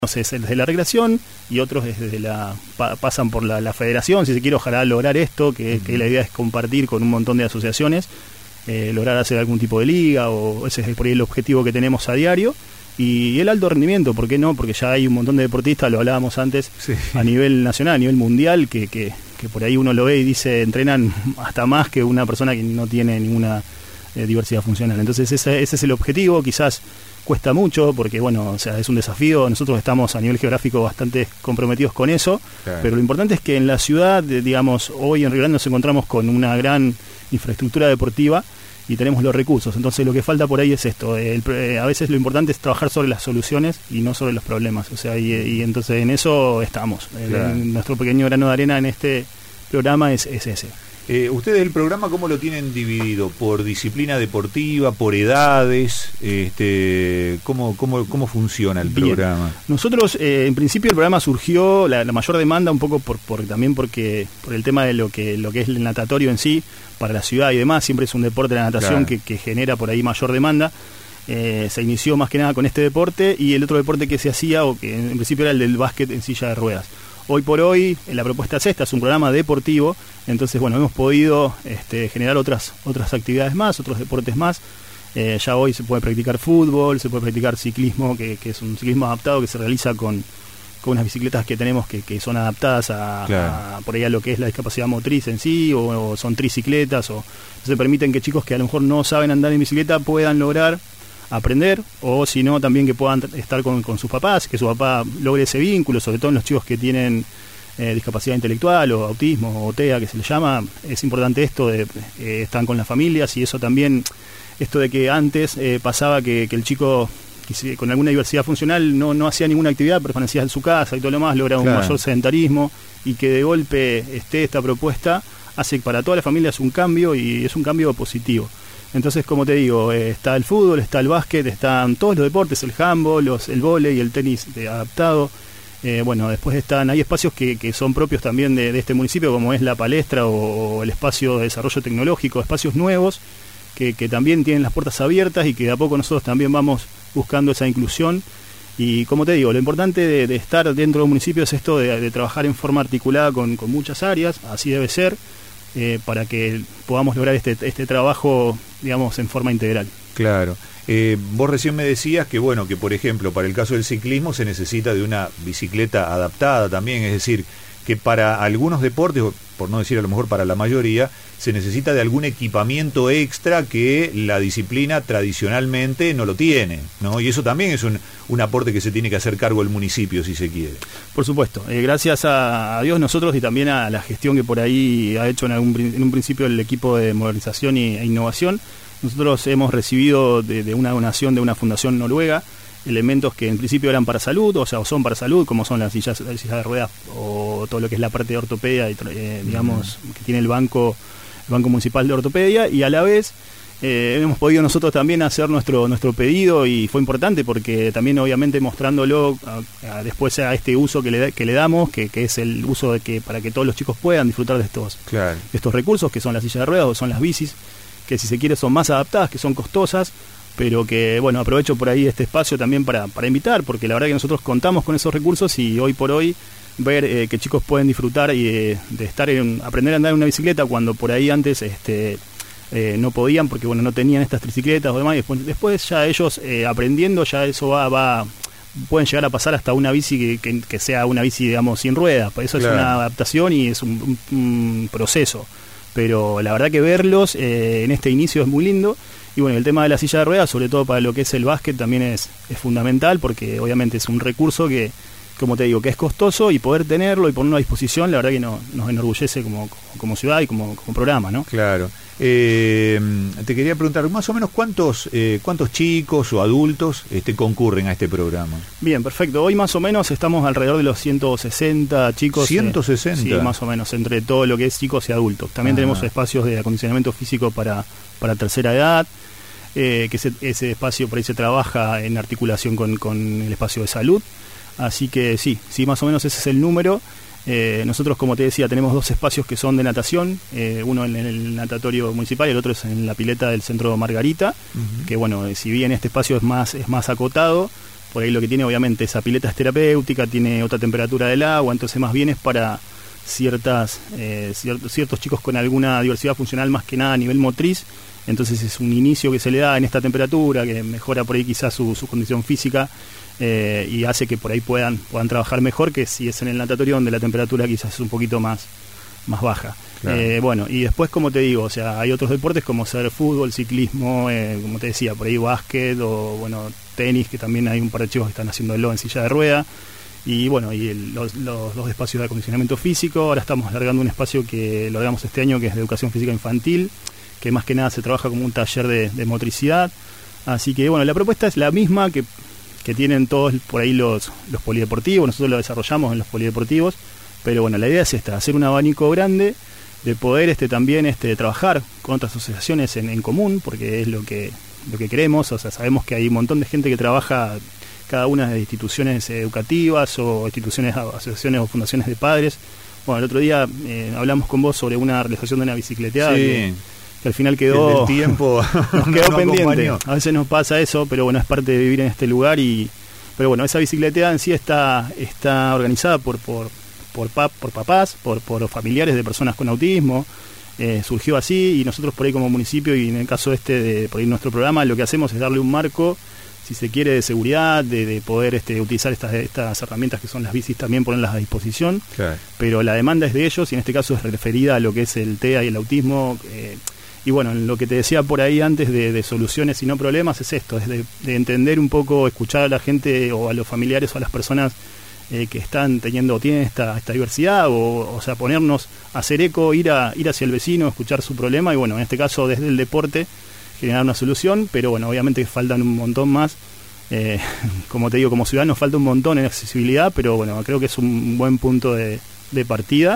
es desde la recreación y otros desde pasan por la federación, si se quiere, ojalá lograr esto, que la idea es compartir con un montón de asociaciones, lograr hacer algún tipo de liga, o ese es por ahí el objetivo que tenemos a diario. Y el alto rendimiento, ¿por qué no? Porque ya hay un montón de deportistas, lo hablábamos antes, sí, a nivel nacional, a nivel mundial, que por ahí uno lo ve y dice, entrenan hasta más que una persona que no tiene ninguna diversidad funcional. Entonces ese es el objetivo. Quizás cuesta mucho porque, bueno, o sea, es un desafío. Nosotros estamos a nivel geográfico bastante comprometidos con eso, claro, pero lo importante es que en la ciudad, digamos, hoy en Río Grande nos encontramos con una gran infraestructura deportiva y tenemos los recursos. Entonces lo que falta por ahí es esto. A veces lo importante es trabajar sobre las soluciones y no sobre los problemas. O sea, y entonces en eso estamos. Claro. Nuestro pequeño grano de arena en este programa es ese. ¿Ustedes el programa cómo lo tienen dividido? ¿Por disciplina deportiva? ¿Por edades? ¿Cómo funciona el programa? Nosotros, en principio, el programa surgió, la mayor demanda un poco también por el tema de lo que es el natatorio en sí, para la ciudad y demás. Siempre es un deporte, la natación, claro, que genera por ahí mayor demanda. Se inició más que nada con este deporte, y el otro deporte que se hacía, o que en principio era el del básquet en silla de ruedas. Hoy por hoy, la propuesta es esta, es un programa deportivo, entonces, bueno, hemos podido generar otras actividades más, otros deportes más. Ya hoy se puede practicar fútbol, se puede practicar ciclismo, que es un ciclismo adaptado que se realiza con unas bicicletas que tenemos que son adaptadas claro, por ahí a lo que es la discapacidad motriz en sí, o son tricicletas, o se permiten que chicos que a lo mejor no saben andar en bicicleta puedan lograr aprender, o si no, también que puedan estar con sus papás, que su papá logre ese vínculo, sobre todo en los chicos que tienen discapacidad intelectual o autismo o TEA, que se le llama. Es importante esto de están con las familias, y eso también, esto de que antes pasaba que el chico con alguna diversidad funcional no hacía ninguna actividad, permanecía en su casa y todo lo demás, lograba claro, un mayor sedentarismo, y que de golpe esta propuesta hace para todas las familias un cambio, y es un cambio positivo. Entonces, como te digo, está el fútbol, está el básquet, están todos los deportes, el handball, el vóley, el tenis adaptado. Bueno, después hay espacios que son propios también de este municipio, como es la palestra o el espacio de desarrollo tecnológico, espacios nuevos que también tienen las puertas abiertas, y que de a poco nosotros también vamos buscando esa inclusión. Y como te digo, lo importante de estar dentro de un municipio es esto de trabajar en forma articulada con muchas áreas, así debe ser. Para que podamos lograr este trabajo, digamos, en forma integral. Claro. Vos recién me decías que, bueno, que por ejemplo, para el caso del ciclismo se necesita de una bicicleta adaptada también, es decir, que para algunos deportes, por no decir a lo mejor para la mayoría, se necesita de algún equipamiento extra que la disciplina tradicionalmente no lo tiene, ¿no? Y eso también es un aporte que se tiene que hacer cargo el municipio, si se quiere. Por supuesto, gracias a Dios nosotros, y también a la gestión que por ahí ha hecho en un principio el equipo de modernización e innovación. Nosotros hemos recibido de una donación de una fundación noruega elementos que en principio eran para salud, o sea, o son para salud, como son las sillas de ruedas, o todo lo que es la parte de ortopedia, digamos, que tiene el banco municipal de ortopedia, y a la vez hemos podido nosotros también hacer nuestro pedido, y fue importante porque también, obviamente, mostrándolo después a este uso que le damos, que es el uso para que todos los chicos puedan disfrutar de estos recursos, que son las sillas de ruedas o son las bicis, que si se quiere son más adaptadas, que son costosas, pero que, bueno, aprovecho por ahí este espacio también para invitar, porque la verdad que nosotros contamos con esos recursos, y hoy por hoy ver que chicos pueden disfrutar y de estar aprender a andar en una bicicleta, cuando por ahí antes no podían, porque, bueno, no tenían estas tricicletas o demás, y después ya ellos aprendiendo, ya eso pueden llegar a pasar hasta una bici que sea una bici, digamos, sin ruedas. Eso claro, es una adaptación y es un proceso, pero la verdad que verlos en este inicio es muy lindo. Y bueno, el tema de la silla de ruedas, sobre todo para lo que es el básquet, también es fundamental, porque obviamente es un recurso que, como te digo, que es costoso, y poder tenerlo y ponerlo a disposición, la verdad que nos enorgullece como ciudad y como programa, ¿no? Claro. Te quería preguntar, más o menos, ¿cuántos chicos o adultos concurren a este programa? Bien, perfecto. Hoy más o menos estamos alrededor de los 160 chicos. ¿160? Sí, más o menos, entre todo lo que es chicos y adultos. También tenemos espacios de acondicionamiento físico para tercera edad, que ese espacio por ahí se trabaja en articulación con el espacio de salud. Así que sí, más o menos ese es el número. Nosotros, como te decía, tenemos dos espacios que son de natación, uno en el natatorio municipal y el otro es en la pileta del Centro Margarita, que, bueno, si bien este espacio es más acotado, por ahí lo que tiene obviamente esa pileta es terapéutica, tiene otra temperatura del agua, entonces más bien es para ciertos chicos con alguna diversidad funcional, más que nada a nivel motriz. Entonces es un inicio que se le da en esta temperatura, que mejora por ahí quizás su condición física, y hace que por ahí puedan trabajar mejor que si es en el natatorio, donde la temperatura quizás es un poquito más baja. Claro. Bueno, y después, como te digo, o sea, hay otros deportes como ser fútbol, ciclismo, como te decía, por ahí básquet o bueno, tenis, que también hay un par de chicos que están haciéndolo en silla de rueda. Y bueno, y los dos espacios de acondicionamiento físico. Ahora estamos alargando un espacio que lo largamos este año, que es de educación física infantil, que más que nada se trabaja como un taller de motricidad. Así que bueno, la propuesta es la misma que tienen todos por ahí los polideportivos. Nosotros lo desarrollamos en los polideportivos, pero bueno, la idea es esta, hacer un abanico grande de poder también trabajar con otras asociaciones en común, porque es lo que queremos. O sea, sabemos que hay un montón de gente que trabaja cada una de instituciones educativas o asociaciones o fundaciones de padres. Bueno, el otro día hablamos con vos sobre una realización de una bicicleteada, sí, que al final quedó, el tiempo nos quedó pendiente. A veces nos pasa eso, pero bueno, es parte de vivir en este lugar. Pero bueno, esa bicicleteada en sí está organizada por papás, por familiares de personas con autismo. Surgió así, y nosotros por ahí como municipio, y en el caso de por ahí nuestro programa, lo que hacemos es darle un marco, si se quiere, de seguridad, de poder utilizar estas herramientas que son las bicis, también ponerlas a disposición. Claro. Pero la demanda es de ellos, y en este caso es referida a lo que es el TEA y el autismo. Y bueno, lo que te decía por ahí antes de soluciones y no problemas es esto, es de entender un poco, escuchar a la gente o a los familiares o a las personas que tienen esta diversidad, o sea, ponernos a hacer eco, ir hacia el vecino, escuchar su problema, y bueno, en este caso desde el deporte generar una solución. Pero bueno, obviamente faltan un montón más. Como te digo, como ciudadanos falta un montón en accesibilidad, pero bueno, creo que es un buen punto de partida.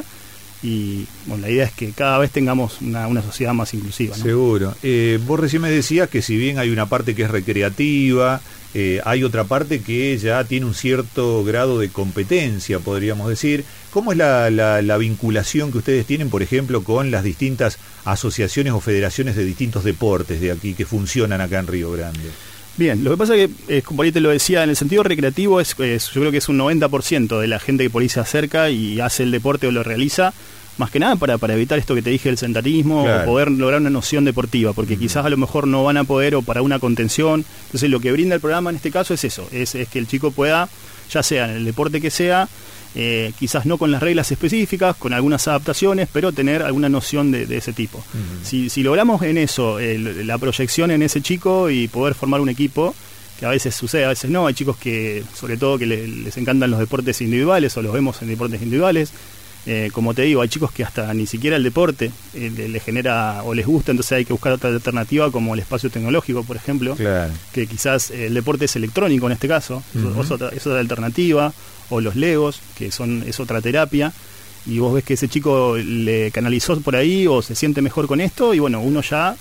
Y bueno, la idea es que cada vez tengamos una sociedad más inclusiva, ¿no? Seguro. Vos recién me decías que si bien hay una parte que es recreativa, hay otra parte que ya tiene un cierto grado de competencia, podríamos decir. ¿Cómo es la vinculación que ustedes tienen, por ejemplo, con las distintas asociaciones o federaciones de distintos deportes de aquí que funcionan acá en Río Grande? Bien, lo que pasa es que, como ahí te lo decía, en el sentido recreativo yo creo que es un 90% de la gente que por ahí se acerca y hace el deporte o lo realiza, más que nada para evitar esto que te dije, el sedentarismo, claro, o poder lograr una noción deportiva, porque quizás a lo mejor no van a poder, o para una contención. Entonces lo que brinda el programa en este caso es eso, es que el chico pueda, ya sea en el deporte que sea, quizás no con las reglas específicas, con algunas adaptaciones, pero tener alguna noción de ese tipo. Uh-huh. Si logramos en eso, la proyección en ese chico y poder formar un equipo, que a veces sucede, a veces no, hay chicos que, sobre todo, que les encantan los deportes individuales, o los vemos en deportes individuales. Como te digo, hay chicos que hasta ni siquiera el deporte les genera o les gusta, entonces hay que buscar otra alternativa, como el espacio tecnológico, por ejemplo. Claro. Que quizás el deporte es electrónico en este caso, es otra alternativa, o los legos, que es otra terapia, y vos ves que ese chico le canalizó por ahí o se siente mejor con esto, y bueno, uno ya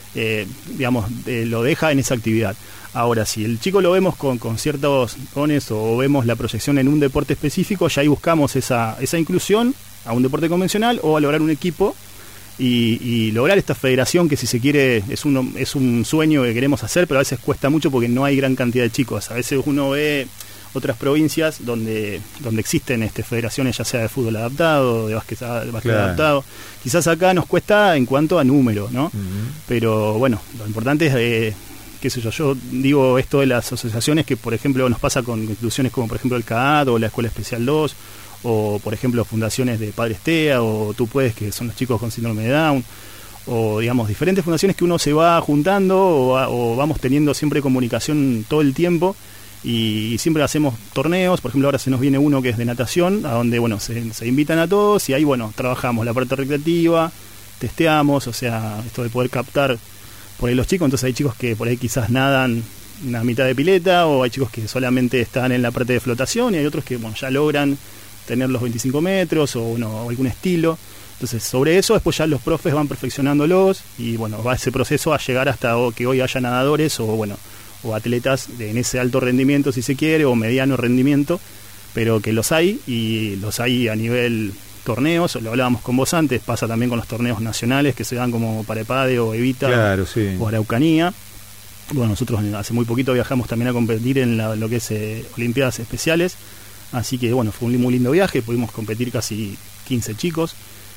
lo deja en esa actividad. Ahora, si el chico lo vemos con ciertos dones, o vemos la proyección en un deporte específico, ya ahí buscamos esa inclusión a un deporte convencional, o a lograr un equipo y lograr esta federación, que si se quiere es un sueño que queremos hacer, pero a veces cuesta mucho porque no hay gran cantidad de chicos. A veces uno ve otras provincias donde existen federaciones, ya sea de fútbol adaptado, de básquet claro, adaptado. Quizás acá nos cuesta en cuanto a número, ¿no? Uh-huh. Pero bueno, lo importante es, qué sé yo digo esto de las asociaciones, que por ejemplo nos pasa con instituciones como por ejemplo el CAAD o la Escuela Especial 2, o por ejemplo fundaciones de Padres TEA, o Tú Puedes, que son los chicos con síndrome de Down, o digamos diferentes fundaciones que uno se va juntando, o vamos teniendo siempre comunicación todo el tiempo, y siempre hacemos torneos. Por ejemplo, ahora se nos viene uno que es de natación, a donde bueno se invitan a todos, y ahí bueno trabajamos la parte recreativa, testeamos, o sea, esto de poder captar por ahí los chicos. Entonces hay chicos que por ahí quizás nadan una mitad de pileta, o hay chicos que solamente están en la parte de flotación, y hay otros que bueno ya logran tener los 25 metros o algún estilo. Entonces sobre eso después ya los profes van perfeccionándolos, y bueno, va ese proceso a llegar hasta que hoy haya nadadores o atletas en ese alto rendimiento, si se quiere, o mediano rendimiento, pero que los hay, y los hay a nivel torneos. Lo hablábamos con vos antes, pasa también con los torneos nacionales que se dan como para EPADE o Evita, claro, sí, o Araucanía. Bueno, nosotros hace muy poquito viajamos también a competir en lo que es Olimpiadas Especiales, así que bueno, fue un muy lindo viaje, pudimos competir casi 15 chicos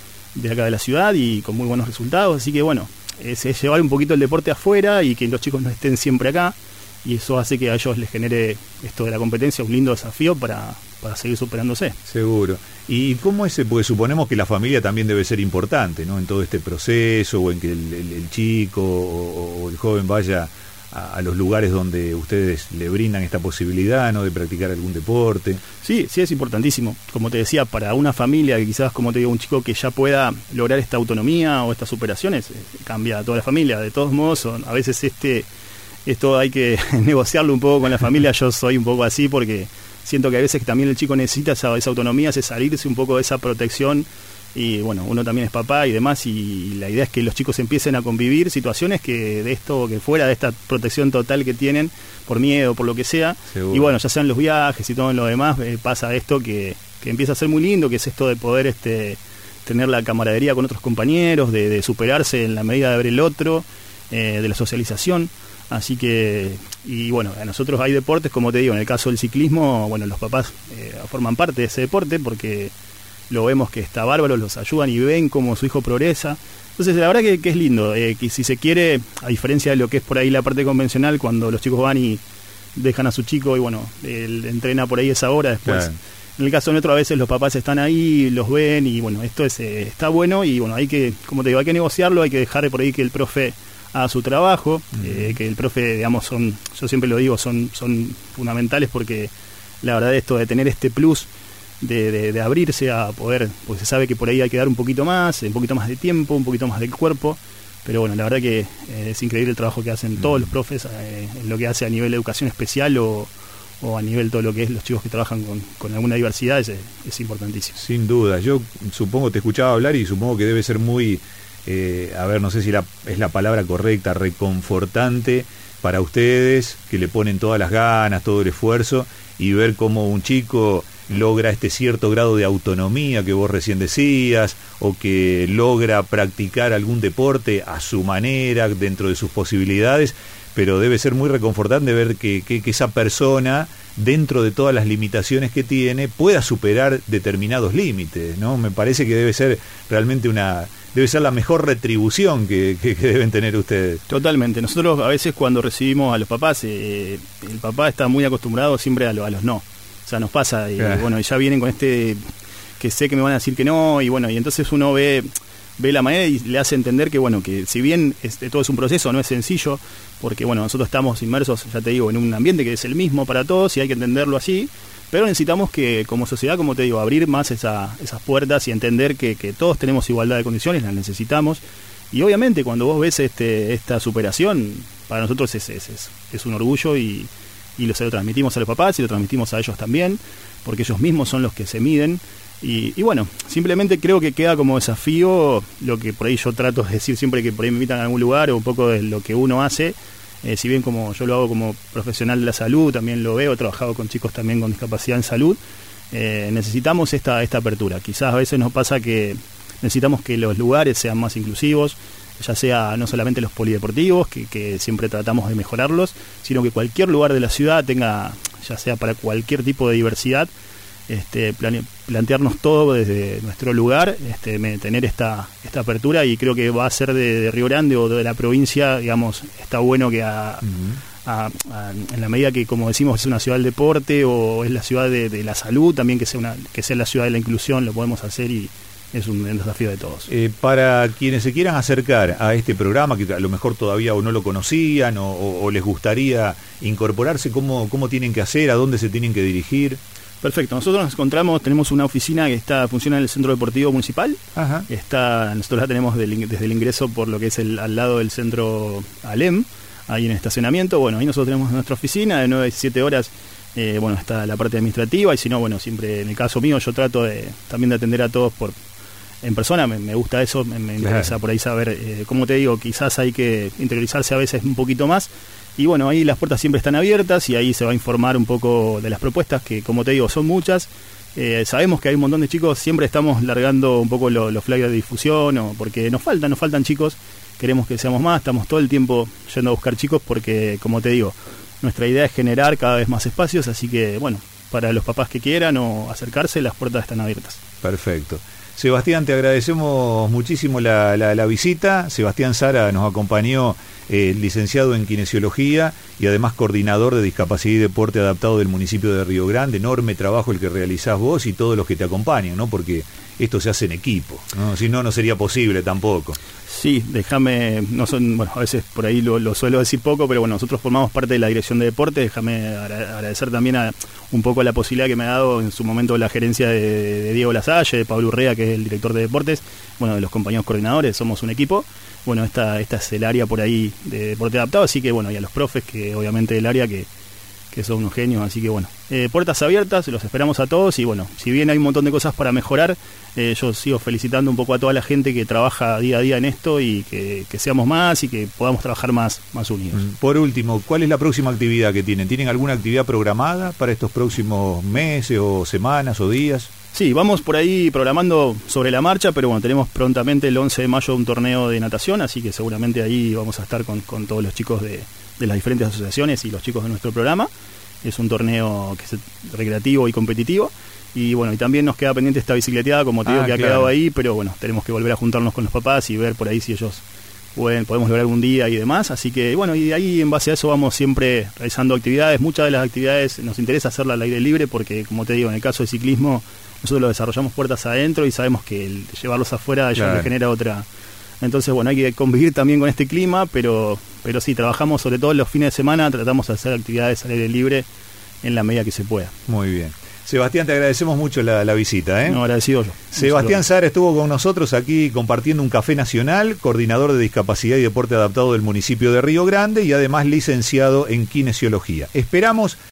de acá de la ciudad y con muy buenos resultados, así que bueno, es llevar un poquito el deporte afuera y que los chicos no estén siempre acá, y eso hace que a ellos les genere esto de la competencia un lindo desafío para seguir superándose. Seguro. ¿Y cómo es? Porque suponemos que la familia también debe ser importante, ¿no? En todo este proceso, o en que el chico o el joven vaya a los lugares donde ustedes le brindan esta posibilidad, ¿no? De practicar algún deporte. Sí, es importantísimo. Como te decía, para una familia que quizás, como te digo, un chico que ya pueda lograr esta autonomía o estas superaciones, cambia a toda la familia. De todos modos, a veces esto hay que negociarlo un poco con la familia. Yo soy un poco así porque siento que a veces también el chico necesita esa autonomía, ese salirse un poco de esa protección. Y bueno, uno también es papá y demás, y la idea es que los chicos empiecen a convivir situaciones que fuera de esta protección total que tienen por miedo, por lo que sea. Seguro. Y bueno, ya sean los viajes y todo lo demás, pasa esto que empieza a ser muy lindo, que es esto de poder tener la camaradería con otros compañeros, de superarse en la medida de ver el otro, de la socialización. Así que, y bueno, a nosotros hay deportes, como te digo, en el caso del ciclismo, bueno, los papás forman parte de ese deporte porque lo vemos que está bárbaro, los ayudan y ven cómo su hijo progresa. Entonces la verdad que es lindo, que si se quiere, a diferencia de lo que es por ahí la parte convencional, cuando los chicos van y dejan a su chico y bueno, él entrena por ahí esa hora después. Claro. En el caso nuestro a veces los papás están ahí, los ven y bueno, esto está bueno y bueno, hay que, como te digo, hay que negociarlo, hay que dejar por ahí que el profe haga su trabajo, que el profe, digamos, yo siempre lo digo, son fundamentales porque la verdad esto de tener este plus de abrirse a poder, pues se sabe que por ahí hay que dar un poquito más de tiempo, un poquito más del cuerpo, pero bueno, la verdad que es increíble el trabajo que hacen todos los profes en lo que hace a nivel de educación especial o a nivel todo lo que es los chicos que trabajan con alguna diversidad, es importantísimo. Sin duda, yo supongo, te escuchaba hablar y supongo que debe ser muy, no sé si es la palabra correcta, reconfortante para ustedes, que le ponen todas las ganas, todo el esfuerzo, y ver cómo un chico logra este cierto grado de autonomía que vos recién decías, o que logra practicar algún deporte a su manera, dentro de sus posibilidades, pero debe ser muy reconfortante ver que esa persona, dentro de todas las limitaciones que tiene, pueda superar determinados límites, ¿no? Me parece que debe ser realmente debe ser la mejor retribución que deben tener ustedes. Totalmente. Nosotros a veces cuando recibimos a los papás, el papá está muy acostumbrado siempre a los no. O sea, nos pasa, y bueno, ya vienen con que sé que me van a decir que no, y bueno, y entonces uno ve la manera y le hace entender que bueno, que si bien todo es un proceso, no es sencillo, porque bueno, nosotros estamos inmersos, ya te digo, en un ambiente que es el mismo para todos y hay que entenderlo así, pero necesitamos que como sociedad, como te digo, abrir más esas puertas y entender que todos tenemos igualdad de condiciones, las necesitamos, y obviamente cuando vos ves esta superación, para nosotros es un orgullo y se lo transmitimos a los papás y lo transmitimos a ellos también, porque ellos mismos son los que se miden. Y bueno, simplemente creo que queda como desafío lo que por ahí yo trato de decir siempre que por ahí me invitan a algún lugar, o un poco de lo que uno hace, si bien como yo lo hago como profesional de la salud, también lo veo, he trabajado con chicos también con discapacidad en salud, necesitamos esta apertura. Quizás a veces nos pasa que necesitamos que los lugares sean más inclusivos, ya sea no solamente los polideportivos, que siempre tratamos de mejorarlos, sino que cualquier lugar de la ciudad tenga, ya sea para cualquier tipo de diversidad, plantearnos todo desde nuestro lugar, tener esta apertura, y creo que va a ser de Río Grande o de la provincia, digamos, está bueno que en la medida que, como decimos, es una ciudad del deporte o es la ciudad de la salud, también que sea la ciudad de la inclusión, lo podemos hacer y es un desafío de todos. Para quienes se quieran acercar a este programa, que a lo mejor todavía o no lo conocían o les gustaría incorporarse, ¿cómo tienen que hacer? ¿A dónde se tienen que dirigir? Perfecto, nosotros nos encontramos, tenemos una oficina que funciona en el Centro Deportivo Municipal. Ajá. Nosotros la tenemos desde el ingreso por lo que es al lado del Centro Alem, ahí en el estacionamiento. Bueno, ahí nosotros tenemos nuestra oficina de 9 a 17 horas. Está la parte administrativa, y si no, bueno, siempre en el caso mío yo trato también de atender a todos en persona. Me gusta eso, me interesa por ahí saber, como te digo, quizás hay que interiorizarse a veces un poquito más. Y bueno, ahí las puertas siempre están abiertas y ahí se va a informar un poco de las propuestas, que como te digo, son muchas. Sabemos que hay un montón de chicos, siempre estamos largando un poco los flyers de difusión, porque nos faltan chicos queremos que seamos más, estamos todo el tiempo yendo a buscar chicos porque, como te digo, nuestra idea es generar cada vez más espacios, así que, bueno, para los papás que quieran o acercarse, las puertas están abiertas. Perfecto. Sebastián, te agradecemos muchísimo la visita. Sebastián Sara nos acompañó, licenciado en Kinesiología y además coordinador de Discapacidad y Deporte Adaptado del municipio de Río Grande. Enorme trabajo el que realizás vos y todos los que te acompañan, ¿no? Porque esto se hace en equipo, ¿no? Si no, no sería posible tampoco. Sí, déjame, bueno, a veces por ahí lo suelo decir poco, pero bueno, nosotros formamos parte de la dirección de deporte. Déjame agradecer también un poco la posibilidad que me ha dado en su momento la gerencia de Diego Lasalle, de Pablo Urrea, que es el director de deportes, bueno, de los compañeros coordinadores, somos un equipo. Bueno, esta es el área por ahí de deporte adaptado, así que bueno, y a los profes que obviamente del área que son unos genios, así que bueno, puertas abiertas, los esperamos a todos y bueno, si bien hay un montón de cosas para mejorar, yo sigo felicitando un poco a toda la gente que trabaja día a día en esto y que seamos más y que podamos trabajar más unidos. Por último, ¿cuál es la próxima actividad que tienen? ¿Tienen alguna actividad programada para estos próximos meses o semanas o días? Sí, vamos por ahí programando sobre la marcha, pero bueno, tenemos prontamente el 11 de mayo un torneo de natación, así que seguramente ahí vamos a estar con todos los chicos de las diferentes asociaciones y los chicos de nuestro programa. Es un torneo que es recreativo y competitivo. Y bueno, y también nos queda pendiente esta bicicleteada, como te digo, que ha quedado ahí, pero bueno, tenemos que volver a juntarnos con los papás y ver por ahí si ellos podemos lograr algún día y demás. Así que bueno, y ahí en base a eso vamos siempre realizando actividades. Muchas de las actividades nos interesa hacerlas al aire libre porque, como te digo, en el caso de ciclismo, nosotros lo desarrollamos puertas adentro y sabemos que el llevarlos afuera a ellos les genera otra. Entonces, bueno, hay que convivir también con este clima, pero sí, trabajamos sobre todo los fines de semana, tratamos de hacer actividades al aire libre en la medida que se pueda. Muy bien. Sebastián, te agradecemos mucho la visita, ¿eh? No, agradecido yo. Sebastián Sara estuvo con nosotros aquí compartiendo un café nacional, coordinador de Discapacidad y Deporte Adaptado del municipio de Río Grande y además licenciado en Kinesiología. Esperamos